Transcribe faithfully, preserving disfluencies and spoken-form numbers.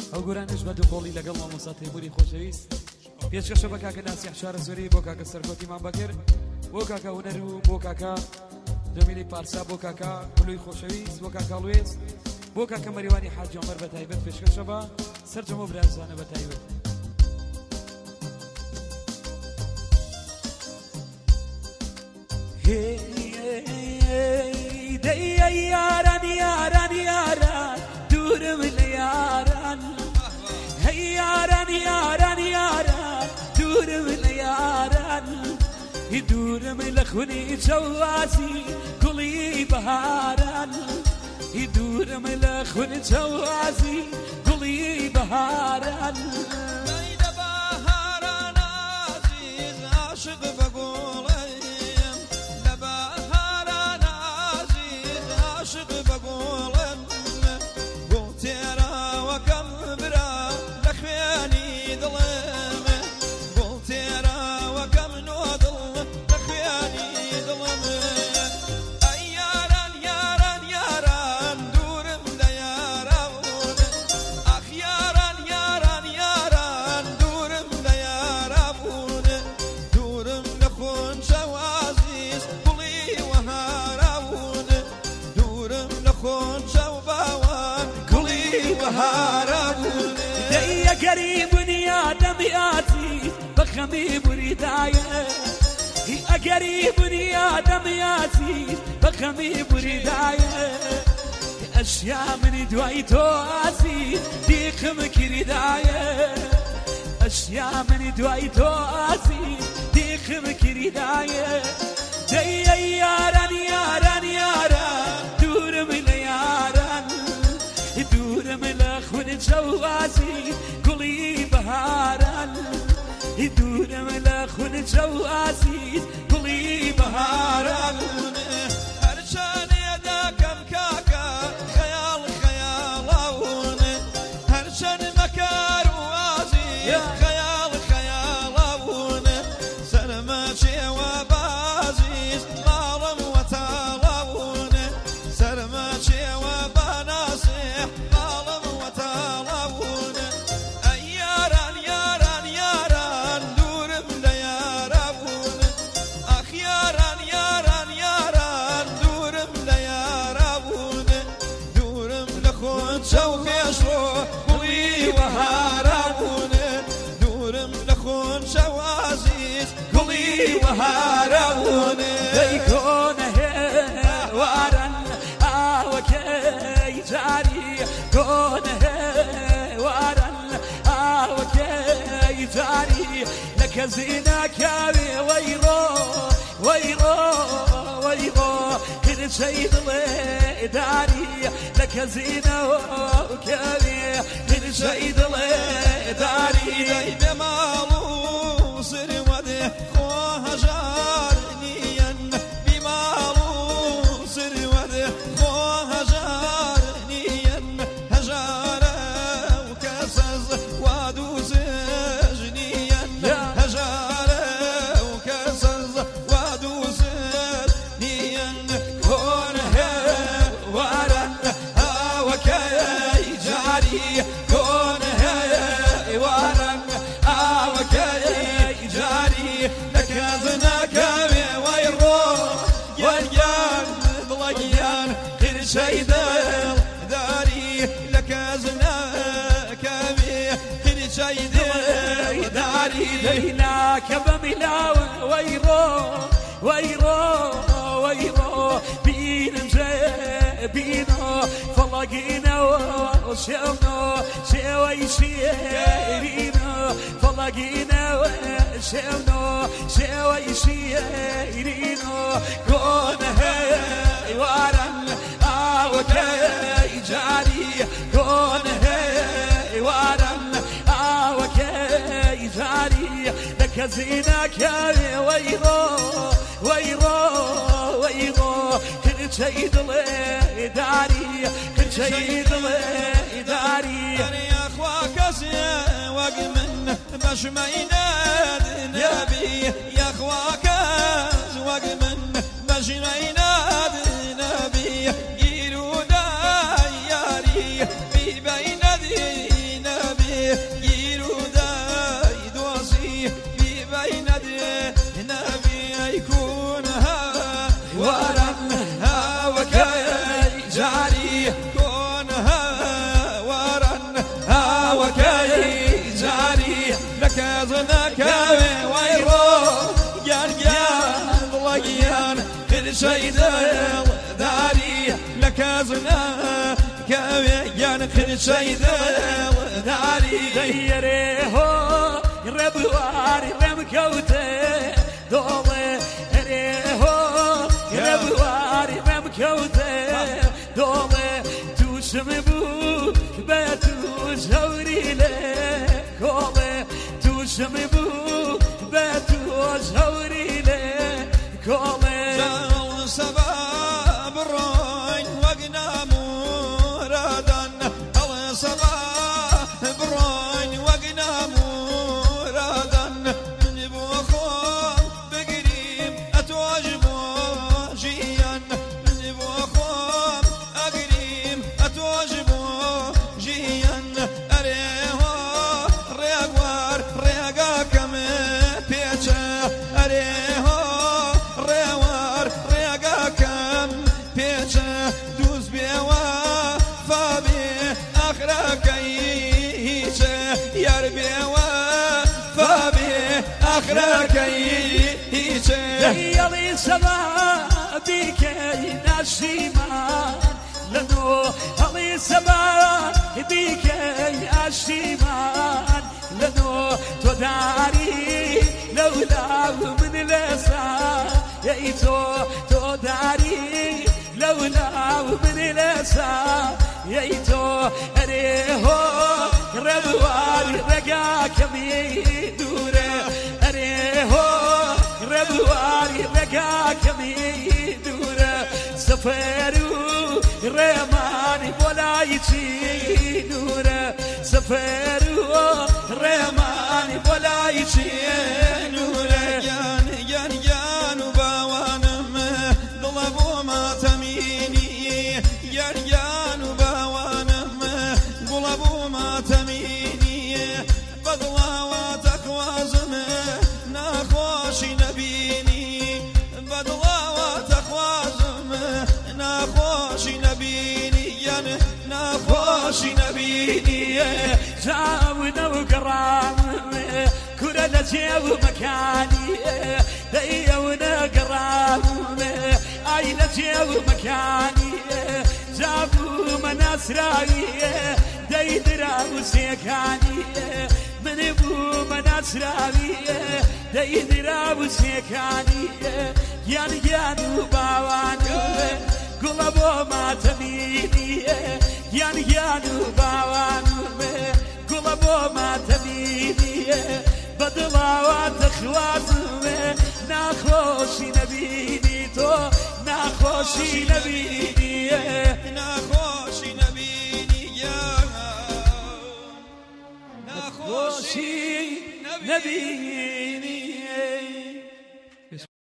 ئەو گۆرانش بە دووقۆڵی لەگەڵ مامۆستا تەیموری خۆشەویست پێشکەشە بە کاکە ناسیح شارە زۆری بۆ کاکە سەرکۆتیمان بەکرد بۆ کاکە هونەر و بۆ کاکە جەمیلی پارسا بۆ کاکە گولوی خۆشەویست بۆ کاکە هەڵوێست بۆ کاکە مەریوانی حاج عومەر بە تایبەت پێشکەشە بە سەرجەم و برازانە بە تایبەت ياران ياران ياران دورم لياران هي ياران ياران ياران دورم لياران يدورم لخوني جوازي قلي بهاران يدورم لخوني جوازي قلي بهاران بين بهاران عزيز عاشق بقولي عاشق بقولن قلت يا وكم برا لخياني ظلم قلت يا وكم نوضل لخياني ظلم ياران ياران ياران دورم ليارون اخ ياران ياران ياران دورم ليارون دورم لخون شوازيس قلي وهارون خون شوباوان كلي وهاربون دي قريب يا دمياتي بخمي بريداية هي قريب يا دمياتي بخمي بريداية أشياء من دواي تواسي دي خمك رداية أشياء من دواي تواسي دي خمك رداية دي ياران ياران ياران دورم لياران دورم لخون جوازي قلي بهاران دورم لخون جوازي قلي بهاران هرشان يداكم كاكا خيال خيالون هرشان مكار وازي خيال خيالون سلماشي وبازيز ظالم وتالون سلماشي وبناصيح ظالم وتالون ياران ياران ياران دورم ليارون اخ ياران ياران ياران دورم ليارون دورم لخون شوقي اشرو قلي وهارون دورم لخون شوازيز قلي وهارون يكون وارن آوكي جاري كون وارن آوكي جاري لك زينا كاوي ويرو ويرو ويرو كل شيء ضلي داري لك زينا وكاوي كل شيء ضلي داري بمالو سر وده خوها جارني بمالو سر وده خوها جارني هجارة وكسز وادوز جنيا هجارة وكسز وادوز جنيا كونه وارن آوكي جاري كونه وارن آوكي جاري لكازنا كامي ويرو والجان بلقيان كل شي داري لكازنا كامي كل شي داري ليناك بملاو ويرو ويرو ويرو بين بينو فلقينا وشونا شوي شيرينو فلقينا وشونا شوي شيرينو كون هاي وارن آوكي جاري كون هاي وارن آوكي جاري لك زينك ويرو ويرو ويرو كل شيء ضلي داري كل شيء ضلي داري يا اخواك يا وقمن باش ما يناد نبي يا اخواك وقمن باش ما يناد نبي يرو داياري في بين دينا خرشي دل داري لكازنا كويان خرشي دل داري غيره ربواري رمكوته دولة ريهو ربواري رمكوته دولة توسم بو باتوس هوري له كوله توسم بو باتوس هوري له كوله جاو سباب الروين وقنا مرادا الله سباب الروين وقنا مرادا من بوخون بقريب أتواجبو جيان من بوخون أقريب أتواجبو جيان أريهو ريقوار ريقا كم بيتشا أريهو ريوار ريقا كم بيتشا دوز بيوا فابي أخرك ييشا يربيوا فابي أخرك ييشا يلي سما بك نشيما لنو هلي سما بك نشيما لنو تداري لولا من لسا ييتو تداري لولا من لسا ييتو أريهو ربوار رقا كمي دوره أريهو ربواري رقا كمي دوره سفرو ريماني بولايتي دوره سفرو ريماني بولايتي دوره يان يان يان باوانم ضلبو ما تميني يان يان باوانم ضلبو ما تميني بدلا وتقوازم ناخوشي نبيني بدلا وتقوازم ناخوشي نبيني يان ناخوشي نبيني جاونا وقرام كرة نجيب مكاني ديونا قرام اي نجيب مكاني جابوا مناسراي ديدرا وسيكاني من ابو مناسراي ديدرا وسيكاني يان يان باوان قلبو ما تميني يان يان باوان قلبو ما تميني بدلا وتخوازم ناخوشي نبيني تو ناخوشي نبيني ناخوشي نبيني يا ناخوشي نبيني